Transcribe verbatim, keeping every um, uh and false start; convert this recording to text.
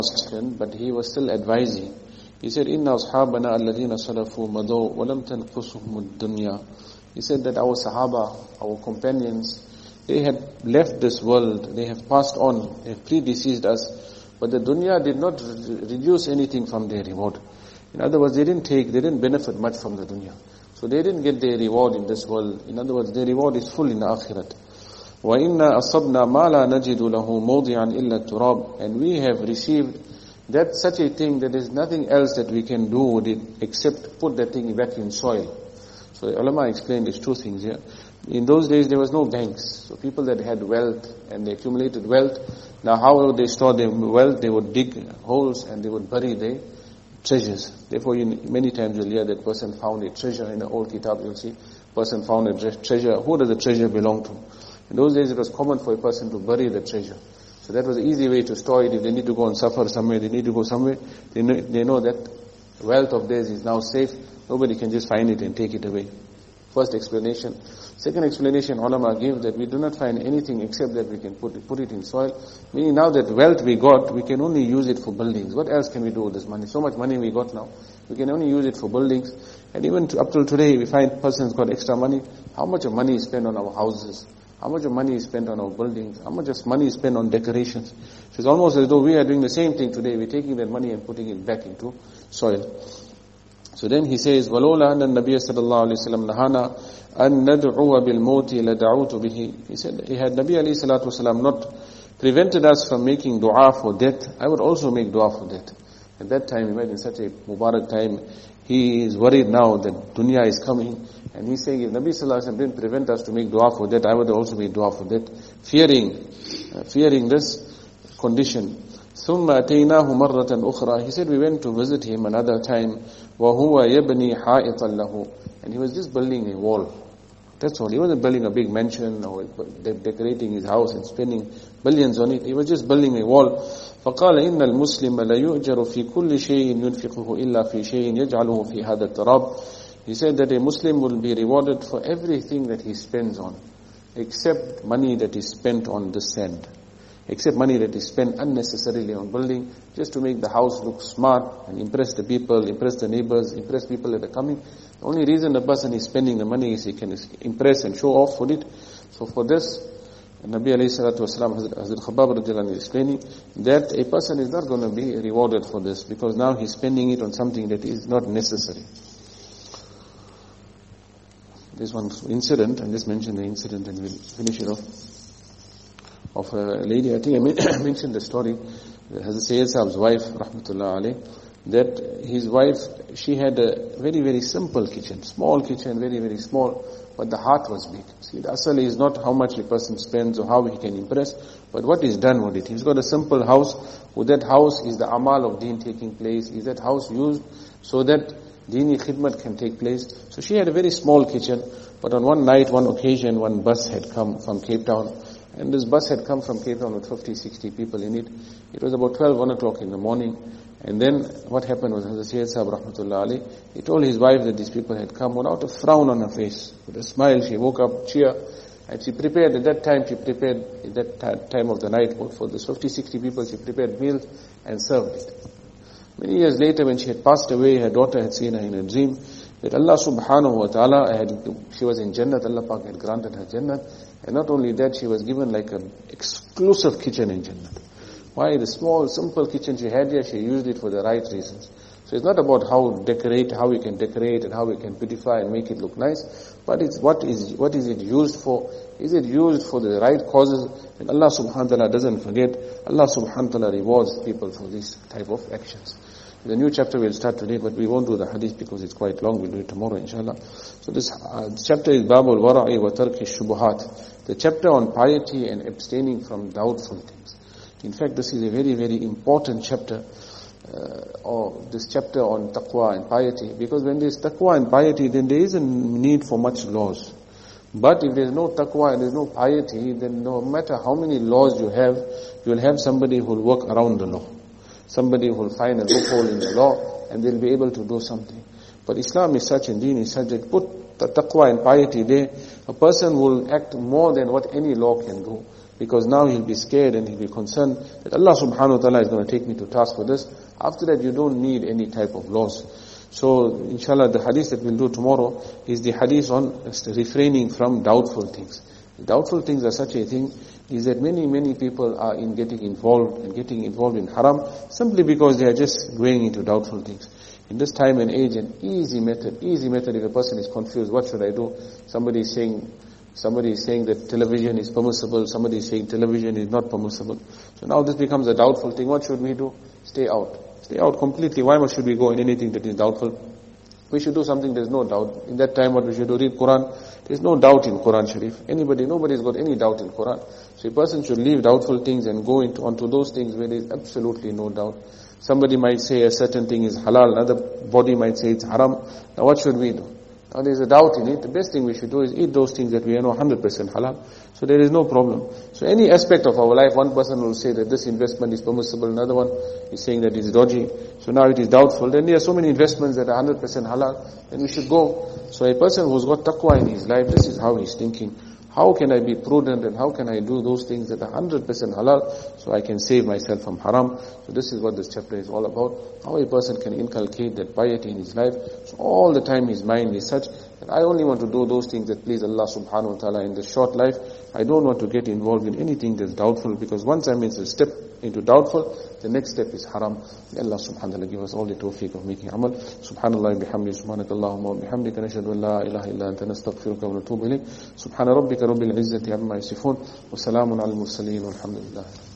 but he was still advising. He said, Inna ashabana alladhina salafu madaw walam tanqusuhum ad-dunya. He said that our Sahaba, our companions, they had left this world, they have passed on, they have predeceased us, but the dunya did not re- reduce anything from their reward. In other words, they didn't take, they didn't benefit much from the dunya. So they didn't get their reward in this world. In other words, their reward is full in the akhirat. وَإِنَّا أَصَبْنَا مَا لَا نَجِدُ لَهُ مَوْضِعًا إِلَّا التُّرَابِ. And we have received that such a thing that there is nothing else that we can do with it except put that thing back in soil. So the ulama explained these two things here. In those days there was no banks. So people that had wealth and they accumulated wealth, now how would they store their wealth? They would dig holes and they would bury their treasures. Therefore, you, many times you'll hear that person found a treasure in the old kitab, you'll see, person found a treasure. Who does the treasure belong to? In those days it was common for a person to bury the treasure. So that was an easy way to store it. If they need to go and suffer somewhere, they need to go somewhere, they know, they know that wealth of theirs is now safe. Nobody can just find it and take it away. First explanation. Second explanation, ulama gave that we do not find anything except that we can put it, put it in soil. Meaning now that wealth we got, we can only use it for buildings. What else can we do with this money? So much money we got now. We can only use it for buildings. And even to, up till today, we find persons got extra money. How much of money is spent on our houses? How much of money is spent on our buildings? How much of money is spent on decorations? So it's almost as though we are doing the same thing today. We're taking that money and putting it back into soil. So then he says, وَلَوْلَا أَنَّ النَّبِيَّ صَلَى اللَّهُ عَلَيْهِ وسلم نَهَانَا أَن نَدْعُوَ بِالْمَوْتِ لَدَعُوتُ بِهِ. He said, he had Nabi alayhi salatu wasalam not prevented us from making dua for death, I would also make dua for death. At that time, imagine such a Mubarak time, he is worried now that dunya is coming, and he's saying, if Nabi sallallahu alayhi wa sallam didn't prevent us to make dua for death, I would also make dua for death, fearing, uh, fearing this condition. ثُمَّ أَتَيْنَاهُ مَرَّةً أُخْرى. He said, we went to visit him another time, وَهُوَ يَبْنِي حَائِطًا لَهُ. And he was just building a wall. That's all. He wasn't building a big mansion or de- decorating his house and spending billions on it. He was just building a wall. فَقَالَ إِنَّ الْمُسْلِمَ لَيُؤْجَرُ فِي كُلِّ شَيْءٍ يُنْفِقُهُ إِلَّا فِي شَيْءٍ يَجْعَلُهُ فِي هَذَا التَّرَابِ. He said that a Muslim will be rewarded for everything that he spends on, except money that is spent on the sand. Except money that is spent unnecessarily on building, just to make the house look smart and impress the people, impress the neighbors, impress people that are coming. The only reason the person is spending the money is he can impress and show off for it. So for this, Nabi alayhi salatu wasalam, Hazrat Khabbab radiallahu anhu is explaining that a person is not going to be rewarded for this, because now he's spending it on something that is not necessary. There's one incident, and just mention the incident and we'll finish it off. Of a lady, I think I mentioned the story, Hazrat Sayyid Sahab's wife, rahmatullah alayh, that his wife, she had a very, very simple kitchen, small kitchen, very, very small, but the heart was big. See, the asal is not how much a person spends or how he can impress, but what is done with it. He's got a simple house. With that house is the amal of deen taking place. Is that house used so that deeni khidmat can take place? So she had a very small kitchen, but on one night, one occasion, one bus had come from Cape Town. And this bus had come from Cape Town with fifty, sixty people in it. It was about twelve, one o'clock in the morning. And then what happened was Hazrat Sayyid Sahab rahmatullah alayh, he told his wife that these people had come without a frown on her face. With a smile, she woke up, cheer, and she prepared, at that time she prepared, at that time of the night, for the fifty, sixty people, she prepared meals and served it. Many years later, when she had passed away, her daughter had seen her in a dream, that Allah subhanahu wa ta'ala, had, she was in Jannat, Allah Pak had granted her Jannat, and not only that, she was given like an exclusive kitchen in Jannat. Why? The small, simple kitchen she had here, she used it for the right reasons. So it's not about how decorate, how we can decorate and how we can beautify and make it look nice, but it's what is, what is it used for? Is it used for the right causes? And Allah subhanahu wa ta'ala doesn't forget. Allah subhanahu wa ta'ala rewards people for this type of actions. The new chapter will start today, but we won't do the hadith because it's quite long. We'll do it tomorrow, inshallah. So this, uh, this chapter is Babul Wara'i wa Tarki Shubuhat. The chapter on piety and abstaining from doubtful things. In fact, this is a very, very important chapter, uh, or this chapter on taqwa and piety, because when there's taqwa and piety, then there isn't need for much laws. But if there's no taqwa and there's no piety, then no matter how many laws you have, you'll have somebody who will work around the law. Somebody who will find a loophole in the law, and they'll be able to do something. But Islam is such, and Deen is such that put the taqwa and piety there, a person will act more than what any law can do. Because now he'll be scared and he'll be concerned that Allah subhanahu wa ta'ala is going to take me to task for this. After that, you don't need any type of laws. So, inshallah, the hadith that we'll do tomorrow is the hadith on refraining from doubtful things. Doubtful things are such a thing, is that many, many people are in getting involved and getting involved in haram simply because they are just going into doubtful things. In this time and age, an easy method, easy method if a person is confused, what should I do? Somebody is saying, somebody is saying that television is permissible, somebody is saying television is not permissible. So now this becomes a doubtful thing. What should we do? Stay out. Stay out completely. Why should we go in anything that is doubtful? We should do something there's no doubt. In that time what we should do, read Quran. There's no doubt in Quran Sharif. Anybody, nobody's got any doubt in Quran. So a person should leave doubtful things and go into onto those things where there's absolutely no doubt. Somebody might say a certain thing is halal, another body might say it's haram. Now what should we do? Now there's a doubt in it. The best thing we should do is eat those things that we know one hundred percent halal. So there is no problem. So any aspect of our life, one person will say that this investment is permissible, another one is saying that it's dodgy. So now it is doubtful. Then there are so many investments that are one hundred percent halal, then we should go. So a person who's got taqwa in his life, this is how he's thinking. How can I be prudent and how can I do those things that are one hundred percent halal so I can save myself from haram? So this is what this chapter is all about. How a person can inculcate that piety in his life. So all the time his mind is such that I only want to do those things that please Allah subhanahu wa ta'ala in this short life. I don't want to get involved in anything that's doubtful, because once I'm in a step into doubtful, the next step is haram. May Allah subhanahu wa ta'ala give us all the tawfiq of making amal. Subhanallah bihamdi, subhanakallahumma wa bihamdika, nashhadu an la ilaha illa anta, nastaghfiruka wa natubu ilayk. Subhana rabbika rabbil izzati amma yasifun, wa salamun al mursaleen, walhamdulillah.